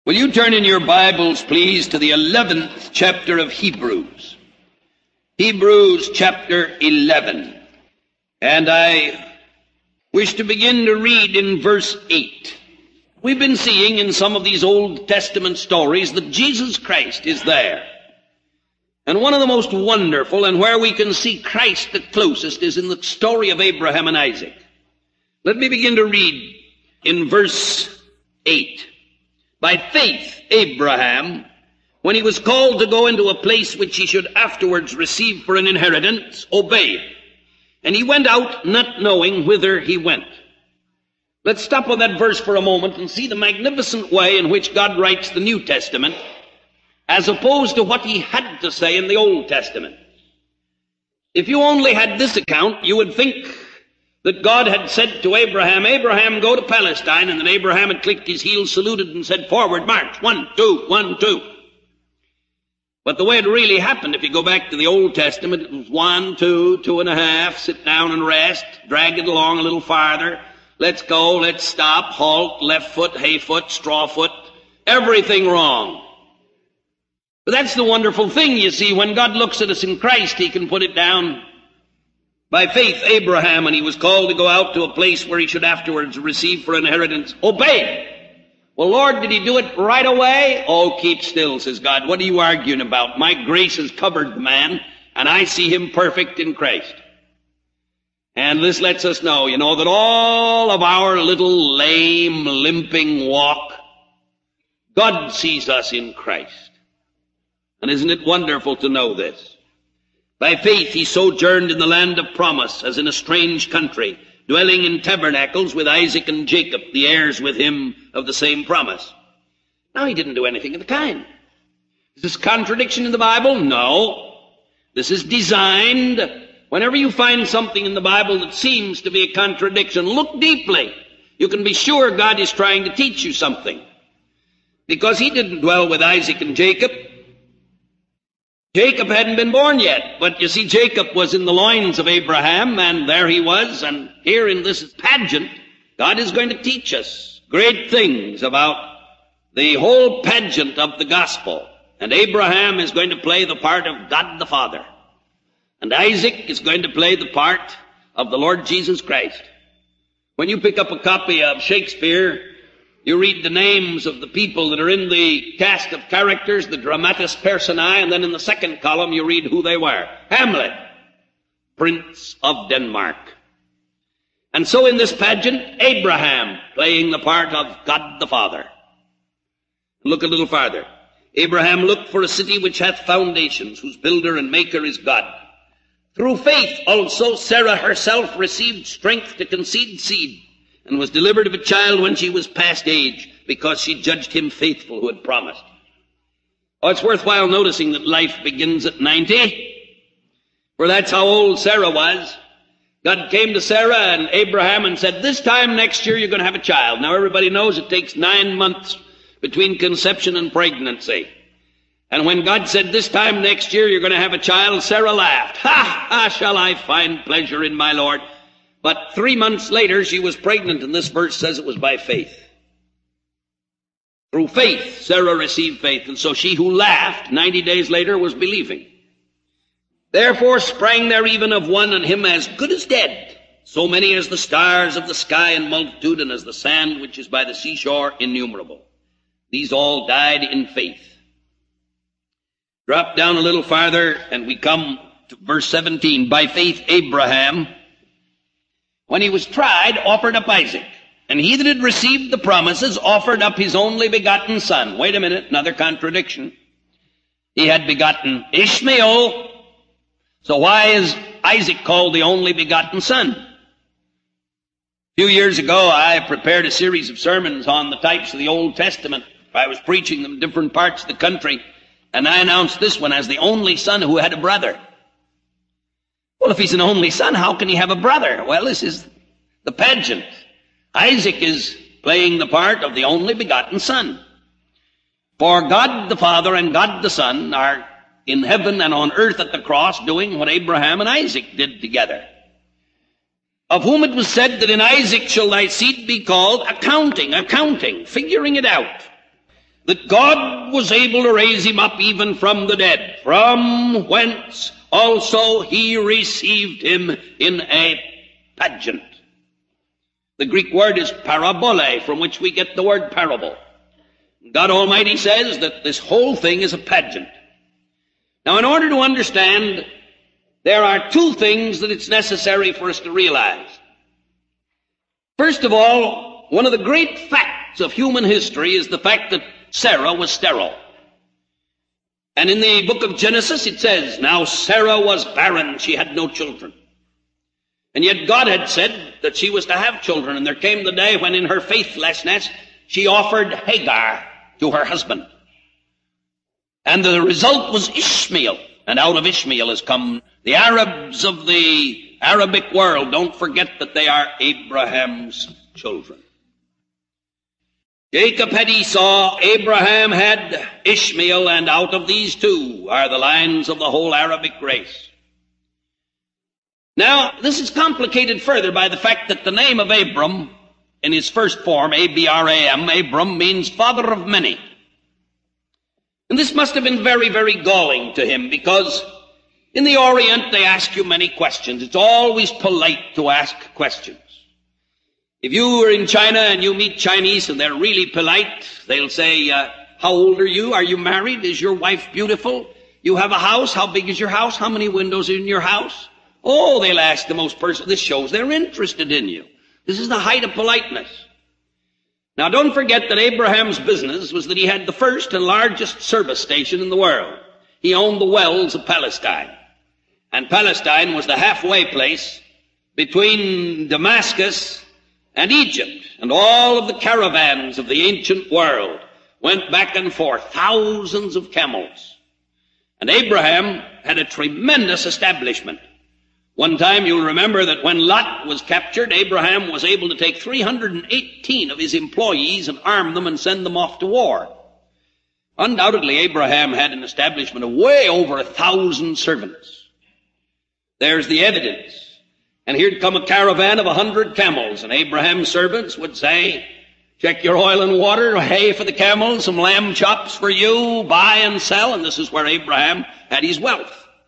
Will you turn in your Bibles, please, to the 11th chapter of Hebrews? Hebrews chapter 11. And I wish to begin to read in verse 8. We've been seeing in some of these Old Testament stories that Jesus Christ is there. And one of the most wonderful, and where we can see Christ the closest, is in the story of Abraham and Isaac. Let me begin to read in verse 8. By faith, Abraham, when he was called to go into a place which he should afterwards receive for an inheritance, obeyed. And he went out not knowing whither he went. Let's stop on that verse for a moment and see the magnificent way in which God writes the New Testament, as opposed to what he had to say in the Old Testament. If you only had this account, you would think that God had said to Abraham, Abraham, go to Palestine, and then Abraham had clicked his heels, saluted, and said, forward, march, 1, 2, 1, 2. But the way it really happened, if you go back to the Old Testament, it was 1, 2, 2.5, sit down and rest, drag it along a little farther, let's go, let's stop, halt, left foot, hay foot, straw foot, everything wrong. But that's the wonderful thing, you see, when God looks at us in Christ, he can put it down. By faith, Abraham, when he was called to go out to a place where he should afterwards receive for inheritance, obeyed. Well, Lord, did he do it right away? Oh, keep still, says God. What are you arguing about? My grace has covered the man, and I see him perfect in Christ. And this lets us know, that all of our little lame, limping walk, God sees us in Christ. And isn't it wonderful to know this? By faith he sojourned in the land of promise, as in a strange country, dwelling in tabernacles with Isaac and Jacob, the heirs with him of the same promise. Now, he didn't do anything of the kind. Is this contradiction in the Bible? No. This is designed. Whenever you find something in the Bible that seems to be a contradiction, look deeply. You can be sure God is trying to teach you something. Because he didn't dwell with Isaac and Jacob. Jacob hadn't been born yet, but you see, Jacob was in the loins of Abraham, and there he was, and here in this pageant, God is going to teach us great things about the whole pageant of the gospel. And Abraham is going to play the part of God the Father, and Isaac is going to play the part of the Lord Jesus Christ. When you pick up a copy of Shakespeare, you read the names of the people that are in the cast of characters, the dramatis personae, and then in the second column you read who they were. Hamlet, Prince of Denmark. And so in this pageant, Abraham playing the part of God the Father. Look a little farther. Abraham looked for a city which hath foundations, whose builder and maker is God. Through faith also Sarah herself received strength to conceive seed, and was delivered of a child when she was past age, because she judged him faithful who had promised. Oh, it's worthwhile noticing that life begins at 90, for that's how old Sarah was. God came to Sarah and Abraham and said, this time next year you're going to have a child. Now everybody knows it takes 9 months between conception and pregnancy. And when God said, this time next year you're going to have a child, Sarah laughed. Ha! Ha! Shall I find pleasure in my Lord? But 3 months later, she was pregnant, and this verse says it was by faith. Through faith, Sarah received faith, and so she who laughed 90 days later was believing. Therefore sprang there even of one on him as good as dead, so many as the stars of the sky in multitude, and as the sand which is by the seashore innumerable. These all died in faith. Drop down a little farther, and we come to verse 17. By faith, Abraham, when he was tried, offered up Isaac. And he that had received the promises offered up his only begotten son. Wait a minute, another contradiction. He had begotten Ishmael. So why is Isaac called the only begotten son? A few years ago, I prepared a series of sermons on the types of the Old Testament. I was preaching them in different parts of the country, and I announced this one as the only son who had a brother. Well, if he's an only son, how can he have a brother? Well, this is the pageant. Isaac is playing the part of the only begotten son. For God the Father and God the Son are in heaven and on earth at the cross doing what Abraham and Isaac did together. Of whom it was said that in Isaac shall thy seed be called, accounting, figuring it out. that God was able to raise him up even from the dead, from whence also he received him in a pageant. The Greek word is parabole, from which we get the word parable. God Almighty says that this whole thing is a pageant. Now, in order to understand, there are two things that it's necessary for us to realize. First of all, one of the great facts of human history is the fact that Sarah was sterile. And in the book of Genesis it says, now Sarah was barren, she had no children. And yet God had said that she was to have children, and there came the day when in her faithlessness she offered Hagar to her husband. And the result was Ishmael, and out of Ishmael has come the Arabs of the Arabic world. Don't forget that they are Abraham's children. Jacob had Esau, Abraham had Ishmael, and out of these two are the lines of the whole Arabic race. Now, this is complicated further by the fact that the name of Abram, in his first form, A-B-R-A-M, Abram means father of many. And this must have been very, very galling to him, because in the Orient they ask you many questions. It's always polite to ask questions. If you are in China and you meet Chinese and they're really polite, they'll say, how old are you? Are you married? Is your wife beautiful? You have a house? How big is your house? How many windows are in your house? Oh, they'll ask the most personal. This shows they're interested in you. This is the height of politeness. Now, don't forget that Abraham's business was that he had the first and largest service station in the world. He owned the wells of Palestine. And Palestine was the halfway place between Damascus and Egypt. And all of the caravans of the ancient world went back and forth, thousands of camels. And Abraham had a tremendous establishment. One time you'll remember that when Lot was captured, Abraham was able to take 318 of his employees and arm them and send them off to war. Undoubtedly, Abraham had an establishment of way over 1,000 servants. There's the evidence. And here'd come a caravan of 100 camels, and Abraham's servants would say, check your oil and water, hay for the camels, some lamb chops for you, buy and sell, and this is where Abraham had his wealth.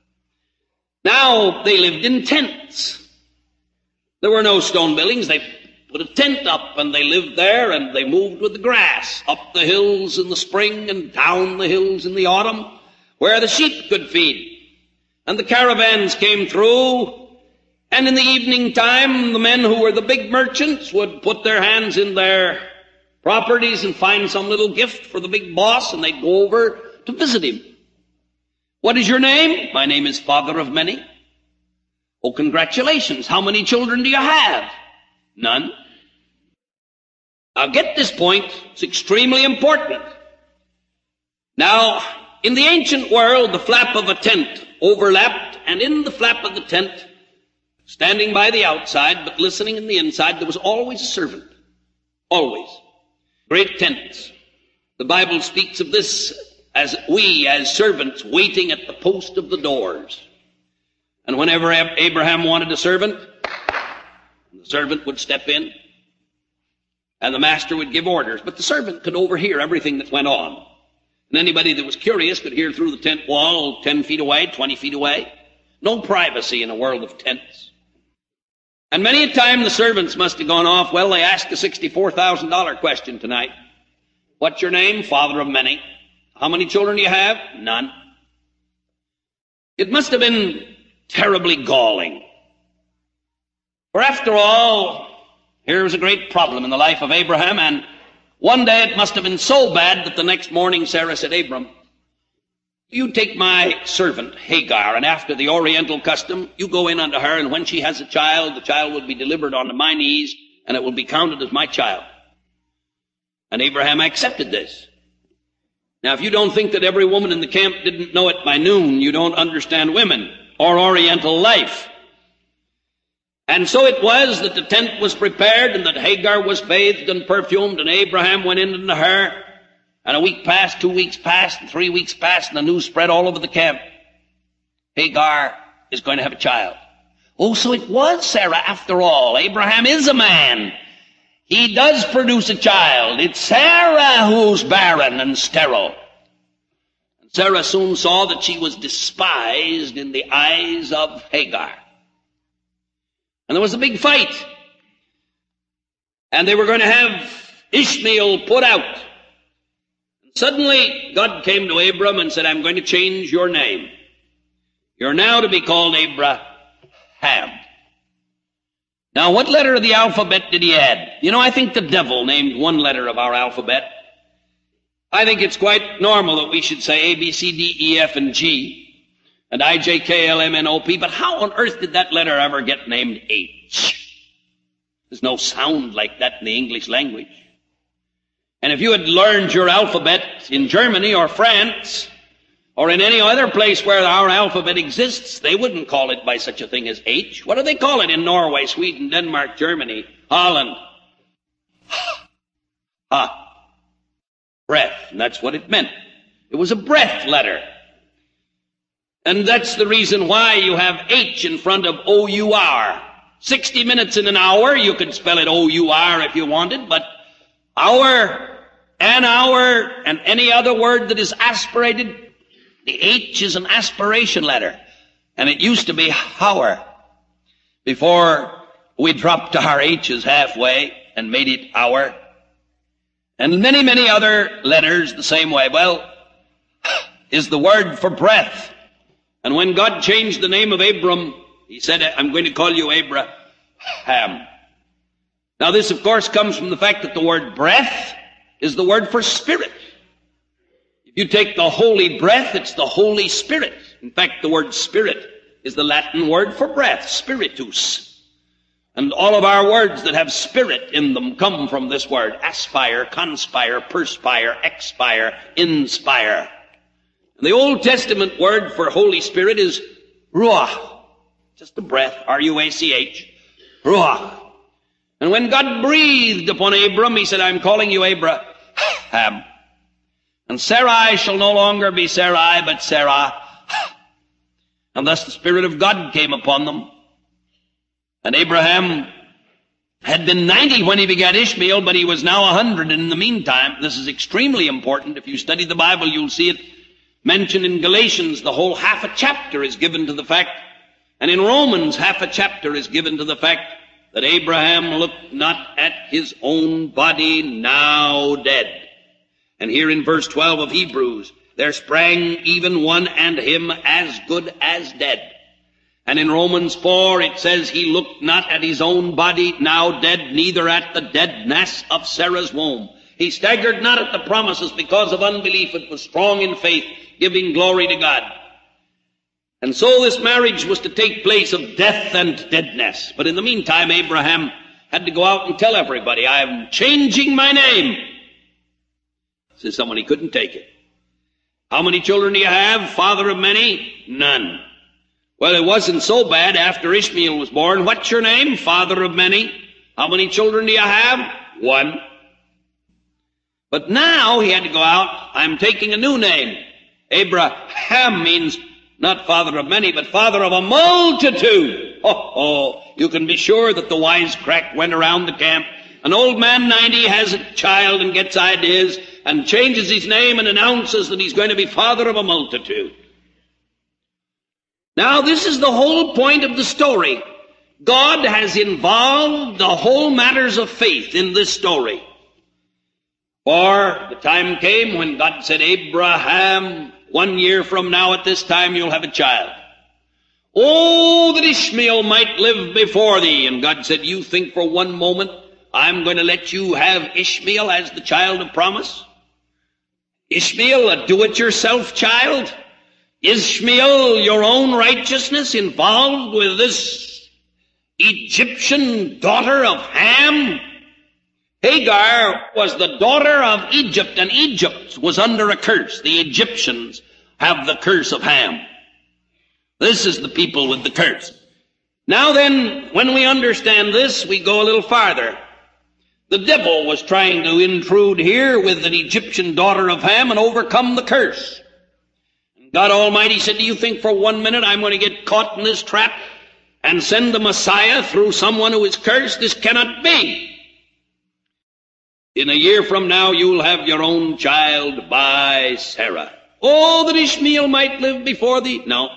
Now, they lived in tents. There were no stone buildings. They put a tent up, and they lived there, and they moved with the grass, up the hills in the spring and down the hills in the autumn, where the sheep could feed. And the caravans came through, and in the evening time, the men who were the big merchants would put their hands in their properties and find some little gift for the big boss, and they'd go over to visit him. What is your name? My name is Father of Many. Oh, congratulations. How many children do you have? None. Now get this point. It's extremely important. Now, in the ancient world, the flap of a tent overlapped, and in the flap of the tent, standing by the outside but listening in the inside, there was always a servant. Always. Great tents. The Bible speaks of this as we, as servants, waiting at the post of the doors. And whenever Abraham wanted a servant, the servant would step in, and the master would give orders. But the servant could overhear everything that went on. And anybody that was curious could hear through the tent wall 10 feet away, 20 feet away. No privacy in a world of tents. And many a time the servants must have gone off. Well, they asked a $64,000 question tonight. What's your name? Father of Many. How many children do you have? None. It must have been terribly galling. For after all, here was a great problem in the life of Abraham, and one day it must have been so bad that the next morning Sarah said, Abram, you take my servant Hagar, and after the Oriental custom, you go in unto her, and when she has a child, the child will be delivered onto my knees, and it will be counted as my child. And Abraham accepted this. Now, if you don't think that every woman in the camp didn't know it by noon, you don't understand women or Oriental life. And so it was that the tent was prepared, and that Hagar was bathed and perfumed, and Abraham went in unto her. And a week passed, 2 weeks passed, and 3 weeks passed, and the news spread all over the camp. Hagar is going to have a child. Oh, so it was Sarah after all. Abraham is a man. he does produce a child. It's Sarah who's barren and sterile. And Sarah soon saw that she was despised in the eyes of Hagar. And there was a big fight. And they were going to have Ishmael put out. And suddenly, God came to Abram and said, I'm going to change your name. You're now to be called Abraham. Now, what letter of the alphabet did he add? You know, I think the devil named one letter of our alphabet. I think it's quite normal that we should say A, B, C, D, E, F, and G, and I, J, K, L, M, N, O, P, but how on earth did that letter ever get named H? There's no sound like that in the English language. And if you had learned your alphabet in Germany or France, or in any other place where our alphabet exists, they wouldn't call it by such a thing as H. What do they call it in Norway, Sweden, Denmark, Germany, Holland? Breath. And that's what it meant. It was a breath letter. And that's the reason why you have H in front of O-U-R. 60 minutes in an hour, you could spell it O-U-R if you wanted, but hour, an hour, and any other word that is aspirated, the H is an aspiration letter, and it used to be hour before we dropped our H's halfway and made it hour. And many, many other letters the same way. Well, is the word for breath. And when God changed the name of Abram, he said, I'm going to call you Abraham. Now this, of course, comes from the fact that the word breath is the word for spirit. You take the holy breath, it's the Holy Spirit. In fact, the word spirit is the Latin word for breath, spiritus. And all of our words that have spirit in them come from this word: aspire, conspire, perspire, expire, inspire. And the Old Testament word for Holy Spirit is ruach, just a breath, R-U-A-C-H, ruach. And when God breathed upon Abram, he said, I'm calling you Abraham. And Sarai shall no longer be Sarai, but Sarah. And thus the Spirit of God came upon them. And Abraham had been 90 when he begat Ishmael, but he was now 100 in the meantime. This is extremely important. If you study the Bible, you'll see it mentioned in Galatians. The whole half a chapter is given to the fact, and in Romans half a chapter is given to the fact that Abraham looked not at his own body now dead. And here in verse 12 of Hebrews, there sprang even one and him as good as dead. And in Romans 4 it says, he looked not at his own body now dead, neither at the deadness of Sarah's womb. He staggered not at the promises because of unbelief, but was strong in faith, giving glory to God. And so this marriage was to take place of death and deadness. But in the meantime, Abraham had to go out and tell everybody, I am changing my name. Says someone, he couldn't take it. How many children do you have? Father of many? None. Well, it wasn't so bad after Ishmael was born. What's your name? Father of many. How many children do you have? One. But now he had to go out. I'm taking a new name. Abraham means not father of many, but father of a multitude. You can be sure that the wisecrack went around the camp. An old man, 90, has a child and gets ideas and changes his name and announces that he's going to be father of a multitude. Now, this is the whole point of the story. God has involved the whole matters of faith in this story. For the time came when God said, Abraham, 1 year from now at this time you'll have a child. Oh, that Ishmael might live before thee. And God said, you think for one moment I'm going to let you have Ishmael as the child of promise? Ishmael, a do-it-yourself child? Ishmael, your own righteousness involved with this Egyptian daughter of Ham? Hagar was the daughter of Egypt, and Egypt was under a curse. The Egyptians have the curse of Ham. This is the people with the curse. Now then, when we understand this, we go a little farther. The devil was trying to intrude here with an Egyptian daughter of Ham and overcome the curse. God Almighty said, do you think for 1 minute I'm going to get caught in this trap and send the Messiah through someone who is cursed? This cannot be. In a year from now, you'll have your own child by Sarah. Oh, that Ishmael might live before thee. No.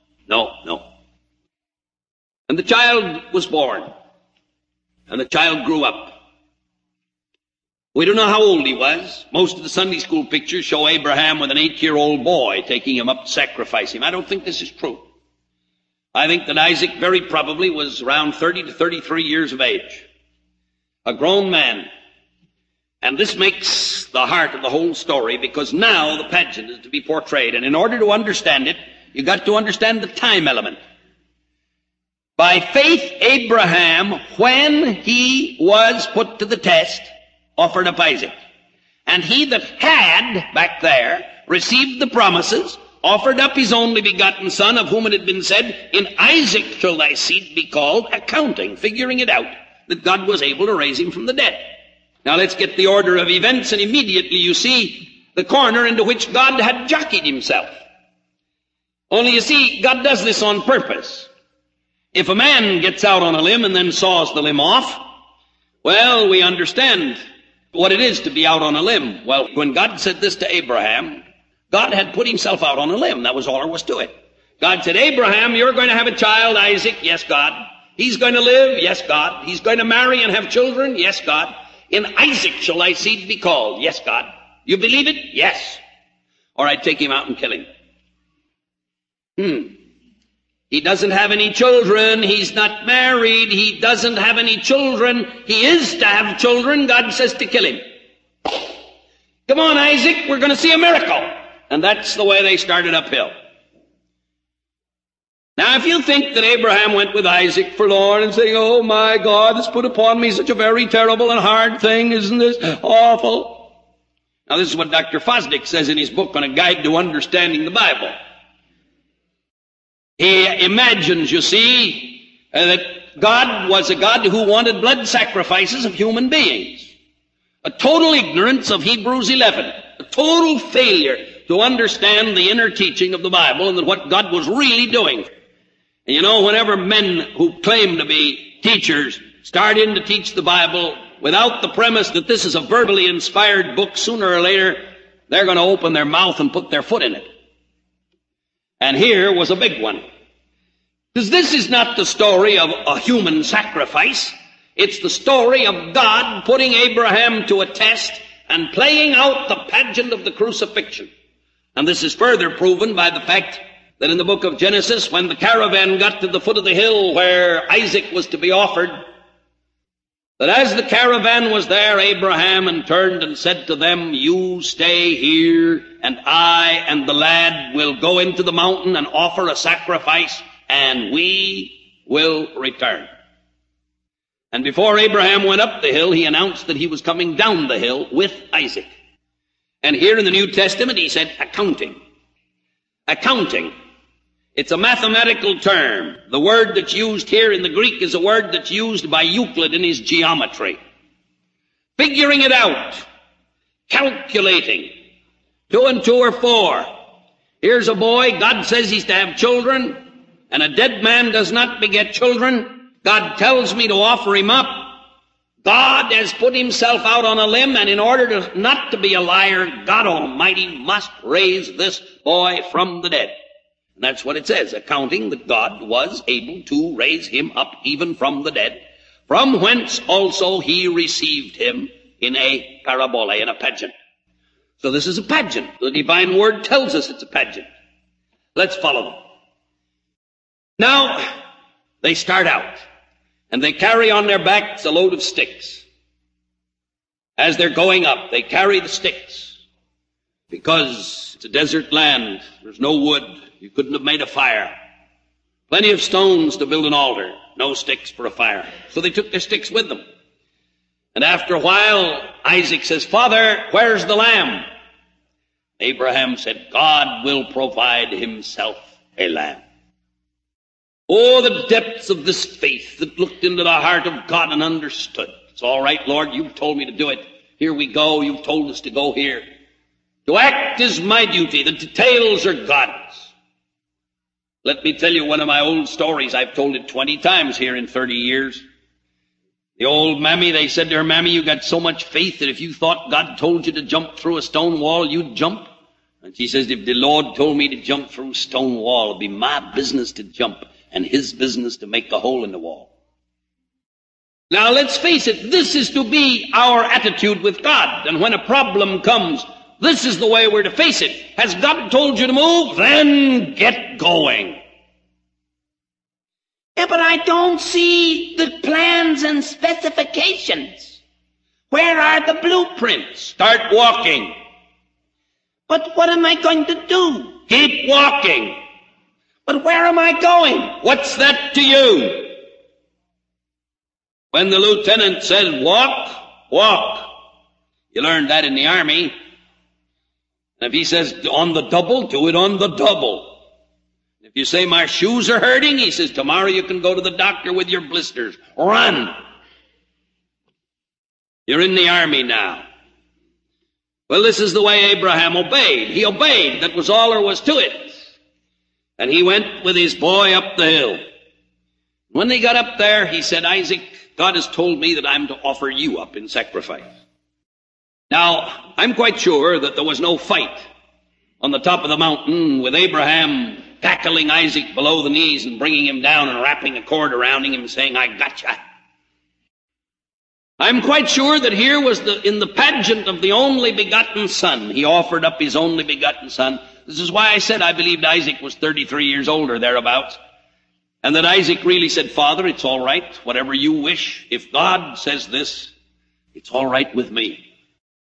And the child was born. And the child grew up. We don't know how old he was. Most of the Sunday school pictures show Abraham with an 8-year-old boy taking him up to sacrifice him. I don't think this is true. I think that Isaac very probably was around 30 to 33 years of age. A grown man. And this makes the heart of the whole story, because now the pageant is to be portrayed. And in order to understand it, you've got to understand the time element. By faith, Abraham, when he was put to the test, offered up Isaac. And he that had, back there, received the promises, offered up his only begotten son, of whom it had been said, in Isaac shall thy seed be called, accounting, figuring it out, that God was able to raise him from the dead. Now let's get the order of events, and immediately you see the corner into which God had jockeyed himself. Only you see, God does this on purpose. If a man gets out on a limb and then saws the limb off, well, we understand what it is to be out on a limb. Well, when God said this to Abraham, God had put himself out on a limb. That was all there was to it. God said, Abraham, you're going to have a child, Isaac. Yes, God. He's going to live. Yes, God. He's going to marry and have children. Yes, God. In Isaac shall thy seed be called. Yes, God. You believe it? Yes. All right, take him out and kill him. He doesn't have any children. He's not married. He doesn't have any children. He is to have children. God says to kill him. Come on, Isaac, we're going to see a miracle. And that's the way they started uphill. Now, if you think that Abraham went with Isaac forlorn and saying, oh my God, it's put upon me such a very terrible and hard thing, isn't this awful? Now, this is what Dr. Fosdick says in his book on a guide to understanding the Bible. He imagines, you see, that God was a God who wanted blood sacrifices of human beings. A total ignorance of Hebrews 11. A total failure to understand the inner teaching of the Bible and what God was really doing. And you know, whenever men who claim to be teachers start in to teach the Bible without the premise that this is a verbally inspired book, sooner or later they're going to open their mouth and put their foot in it. And here was a big one. Because this is not the story of a human sacrifice. It's the story of God putting Abraham to a test and playing out the pageant of the crucifixion. And this is further proven by the fact that in the book of Genesis, when the caravan got to the foot of the hill where Isaac was to be offered, that as the caravan was there, Abraham turned and said to them, you stay here, and I and the lad will go into the mountain and offer a sacrifice, and we will return. And before Abraham went up the hill, he announced that he was coming down the hill with Isaac. And here in the New Testament, he said, accounting. Accounting. It's a mathematical term. The word that's used here in the Greek is a word that's used by Euclid in his geometry. Figuring it out. Calculating. 2 and 2 are 4. Here's a boy. God says he's to have children. And a dead man does not beget children. God tells me to offer him up. God has put himself out on a limb, and in order not to be a liar, God Almighty must raise this boy from the dead. And that's what it says, accounting that God was able to raise him up even from the dead, from whence also he received him in a parabole, in a pageant. So this is a pageant. The divine word tells us it's a pageant. Let's follow them. Now, they start out, and they carry on their backs a load of sticks. As they're going up, they carry the sticks, because it's a desert land. There's no wood. You couldn't have made a fire. Plenty of stones to build an altar. No sticks for a fire. So they took their sticks with them. And after a while, Isaac says, Father, where's the lamb? Abraham said, God will provide himself a lamb. Oh, the depths of this faith that looked into the heart of God and understood. It's all right, Lord, you've told me to do it. Here we go. You've told us to go here. To act is my duty. The details are God's. Let me tell you one of my old stories. I've told it 20 times here in 30 years. The old mammy, they said to her, "Mammy, you got so much faith that if you thought God told you to jump through a stone wall, you'd jump." And she says, "If the Lord told me to jump through a stone wall, it'd be my business to jump and his business to make a hole in the wall." Now let's face it, this is to be our attitude with God. And when a problem comes, this is the way we're to face it. Has God told you to move? Then get going. Yeah, but I don't see the plans and specifications. Where are the blueprints? Start walking. But what am I going to do? Keep walking. But where am I going? What's that to you? When the lieutenant said, "Walk, walk," you learned that in the Army. And if he says, "On the double," do it on the double. If you say, "My shoes are hurting," he says, "Tomorrow you can go to the doctor with your blisters." Run. You're in the Army now. Well, this is the way Abraham obeyed. He obeyed. That was all there was to it. And he went with his boy up the hill. When they got up there, he said, "Isaac, God has told me that I'm to offer you up in sacrifice." Now, I'm quite sure that there was no fight on the top of the mountain with Abraham tackling Isaac below the knees and bringing him down and wrapping a cord around him and saying, "I gotcha." I'm quite sure that here was in the pageant of the only begotten son. He offered up his only begotten son. This is why I said I believed Isaac was 33 years old or thereabouts. And that Isaac really said, "Father, it's all right, whatever you wish. If God says this, it's all right with me."